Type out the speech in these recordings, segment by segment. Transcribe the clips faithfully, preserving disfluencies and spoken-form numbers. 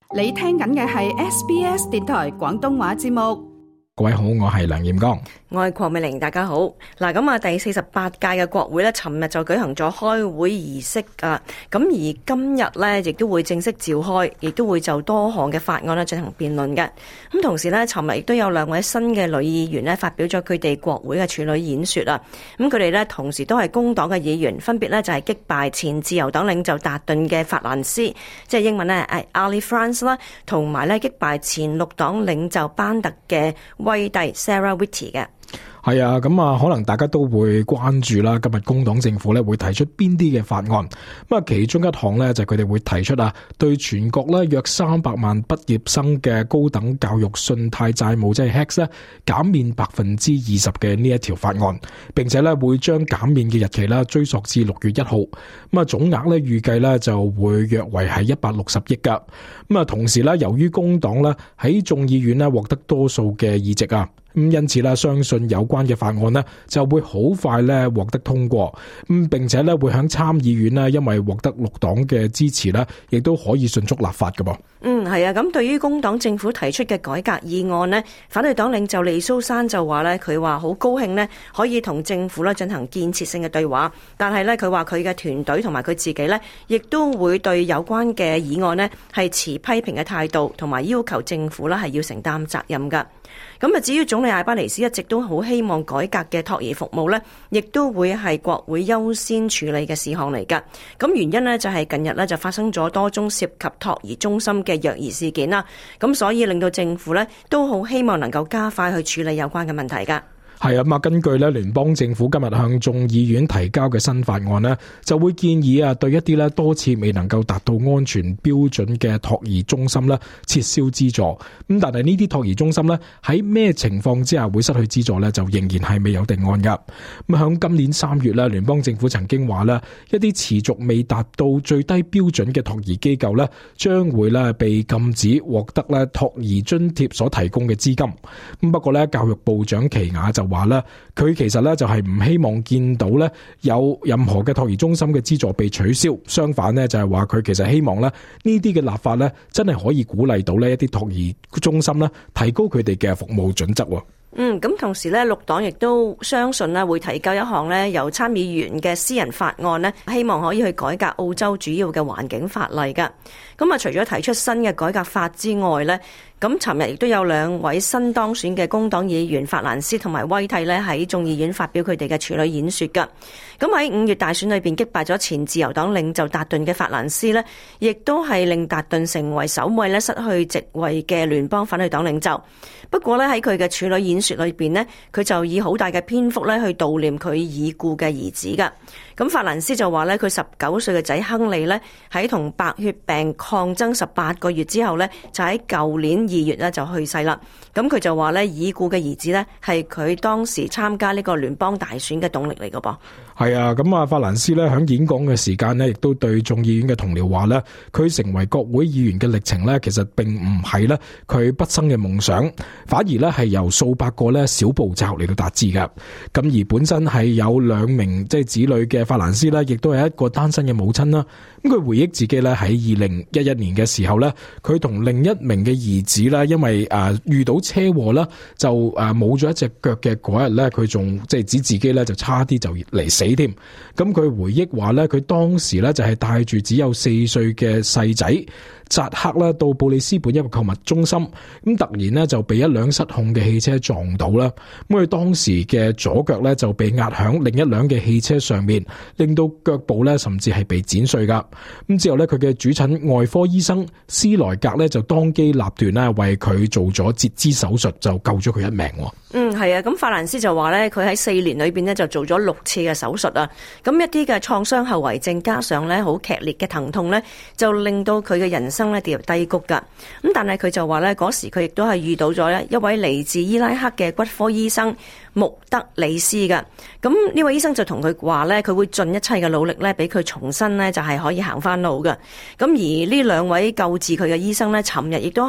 你聽緊嘅係 S B S 電台廣東話節目。 各位好，我係梁艷剛， 我係鄺美玲，大家好。嗱，咁啊，第四十八屆嘅國會咧，尋日就舉行咗開會儀式啊。咁而今日咧，亦都會正式召開，亦都會就多項嘅法案咧進行辯論嘅。咁同時咧，尋日亦都有兩位新嘅女議員咧發表咗佢哋國會嘅處女演說啊。咁佢哋咧同時都係工黨嘅議員，分別咧就係擊敗前自由黨領袖達頓嘅法蘭斯，即係英文咧係 Ali France 啦，同埋咧擊敗前綠黨領袖班特嘅威蒂 Sarah Whitty 嘅。 係啊，咁啊，可能大家都會關注啦。今日工黨政府咧會提出邊啲嘅法案？咁啊，其中一項咧就係佢哋會提出啊，對全國咧約三百萬畢業生嘅高等教育信貸債務即係 H E C 咧減免百分之二十嘅呢一條法案，並且咧會將減免嘅日期咧追溯至六月一號。咁啊，總額咧預計咧就會約為係一百六十億噶。咁啊，同時咧由於工黨咧喺眾議院咧獲得多數嘅議席啊。咁因此咧，相信有關嘅法案呢就會好快咧獲得通過，咁並且咧會響參議院呢，因為獲得綠黨嘅支持呢，亦都可以迅速立法㗎噃。 嗯，係啊，咁對於工黨政府提出嘅改革議案呢，反對黨領袖利蘇珊就話呢，佢話好高興呢可以同政府咧進行建設性嘅對話，但係呢，佢話佢嘅團隊同埋佢自己呢，亦都會對有關嘅議案呢係持批評嘅態度，同埋要求政府呢係要承擔責任㗎。咁啊，至於總理艾巴尼斯一直都好希望改革嘅托兒服務呢，亦都會係國會優先處理嘅事項嚟㗎。咁原因呢，就係近日呢就發生咗多宗涉及托兒中心嘅虐兒事件啦。咁所以令到政府呢都好希望能夠加快去處理有關嘅問題㗎。 係啊，咁啊，根據咧聯邦政府今日向眾議院提交嘅新法案呢，就會建議啊，對一啲咧多次未能夠達到安全標準嘅托兒中心咧撤銷資助。咁但係呢啲托兒中心咧喺咩情況之下會失去資助咧，就仍然係未有定案噶。咁響今年三月咧，聯邦政府曾經話咧，一啲持續未達到最低標準嘅托兒機構咧，將會咧被禁止獲得咧托兒津貼所提供嘅資金。咁不過咧，教育部長奇雅就話咧，佢其實咧就係唔希望見到咧有任何嘅托兒中心嘅資助被取消，相反咧就係話佢其實希望咧呢啲嘅立法咧真係可以鼓勵到呢一啲托兒中心咧提高佢哋嘅服務準則。 嗯，咁同時咧，綠黨亦都相信咧會提交一項咧由參議員嘅私人法案咧，希望可以去改革澳洲主要嘅環境法例噶。咁啊，除咗提出新嘅改革法之外咧，咁尋日亦都有兩位新當選嘅工黨議員法蘭斯同埋威蒂咧喺眾議院發表佢哋嘅處女演說噶。咁喺五月大選裏邊擊敗咗前自由黨領袖達頓嘅法蘭斯咧，亦都係令達頓成為首位咧失去席位嘅聯邦反對黨領袖。不過咧喺佢嘅處女演說裏邊咧，佢就以好大嘅篇幅咧去悼念佢已故嘅兒子噶。咁法蘭斯就話咧，佢十九歲嘅仔亨利咧喺同白血病抗爭十八個月之後咧，就喺舊年二月咧就去世啦。咁佢就話咧，已故嘅兒子咧係佢當時參加呢個聯邦大選嘅動力嚟噶噃。 係啊，咁啊，法蘭斯咧喺演講嘅時間呢，亦都對眾議院嘅同僚話咧，佢成為國會議員嘅歷程咧，其實並唔係咧佢畢生嘅夢想，反而咧係由數百個咧小步驟嚟到達至噶。咁而本身係有兩名即係子女嘅法蘭斯咧，亦都係一個單身嘅母親啦。咁佢回憶自己咧喺二零一一年嘅時候咧，佢同另一名嘅兒子咧，因為誒遇到車禍啦，就誒冇咗一隻腳嘅嗰日咧，佢仲即係指自己咧就差啲就嚟死添。咁佢回憶話咧，佢當時咧就係帶住只有四歲嘅細仔扎克啦，到布里斯本一個購物中心，咁突然呢就被一輛失控嘅汽車撞到啦。咁佢當時嘅左腳咧就被壓響另一輛嘅汽車上面，令到腳部咧甚至係被剪碎噶。咁之後咧，佢嘅主診外科醫生斯萊格咧就當機立斷咧為佢做咗截肢手術，就救咗佢一命。 嗯，係啊，咁法蘭斯就話咧，佢喺四年裏邊咧就做咗六次嘅手術啊。咁一啲嘅創傷後遺症加上咧好劇烈嘅疼痛咧，就令到佢嘅人生咧跌入低谷噶。咁但係佢就話咧，嗰時佢亦都係遇到咗咧一位嚟自伊拉克嘅骨科醫生穆德里斯噶。咁呢位醫生就同佢話咧，佢會盡一切嘅努力咧，俾佢重新咧就係可以行翻路噶。咁而呢兩位救治佢嘅醫生咧，尋日亦都係又喺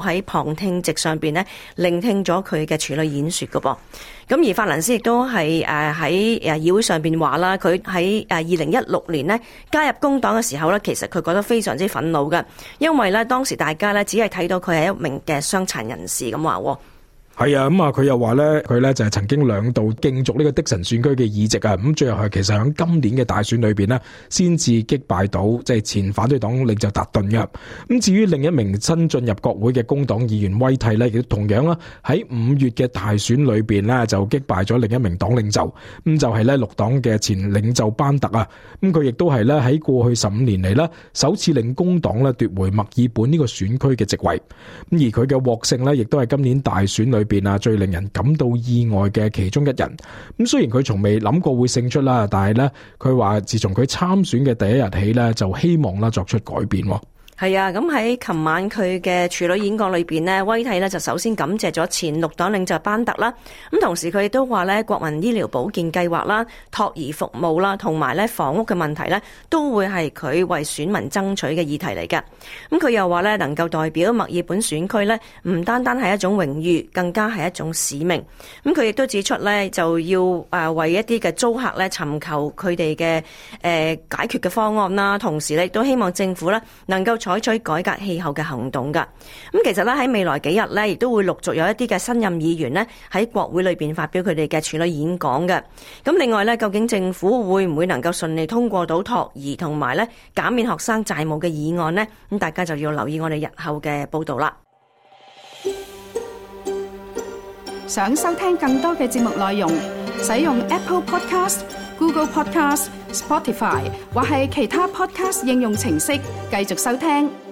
喺旁聽席上邊咧聆聽咗佢嘅處女演說噶噃。咁而法蘭斯亦都係誒喺誒議會上邊話啦，佢喺誒二零一六年咧加入工黨嘅時候咧，其實佢覺得非常之憤怒嘅，因為咧當時大家咧只係睇到佢係一名嘅傷殘人士咁話。 係啊，咁啊，佢又話咧，佢咧就係曾經兩度競逐呢個的神選區嘅議席啊，咁最後係其實喺今年嘅大選裏邊呢，先至擊敗到即係前反對黨領袖達頓嘅。咁至於另一名新進入國會嘅工黨議員威蒂呢，亦都同樣啦喺五月嘅大選裏邊呢，就擊敗咗另一名黨領袖，咁就係咧綠黨嘅前領袖班特啊。咁佢亦都係咧喺過去十五年嚟呢，首次令工黨咧奪回墨爾本呢個選區嘅席位。咁而佢嘅獲勝呢，亦都係今年大選裏邊啊最令人感到意外嘅其中一人。咁雖然佢從未諗過會勝出啦，但係咧佢話自從佢參選嘅第一日起咧，就希望啦作出改變。 係啊，咁喺琴晚佢嘅處女演講裏邊呢，威蒂呢就首先感謝咗前綠黨領袖班特啦，咁同時佢亦都話呢，國民醫療保健計劃啦、托兒服務啦，同埋咧房屋嘅問題呢，都會係佢為選民爭取嘅議題嚟嘅。咁佢又話呢，能夠代表墨爾本選區呢，唔單單係一種榮譽，更加係一種使命。咁佢亦都指出呢，就要誒為一啲嘅租客呢尋求佢哋嘅誒解決嘅方案啦，同時呢亦都希望政府呢能夠採取改革氣候嘅行動噶。咁其實咧喺未來幾日咧，亦都會陸續有一啲嘅新任議員咧喺國會裏邊發表佢哋嘅處女演講嘅。咁另外咧，究竟政府會唔會能夠順利通過到托兒同埋咧減免學生債務嘅議案呢？咁大家就要留意我哋日後嘅報道啦。 想收聽更多嘅節目內容，使用 Apple Podcast、Google Podcast、Spotify 或係其他 Podcast 應用程式繼續收聽。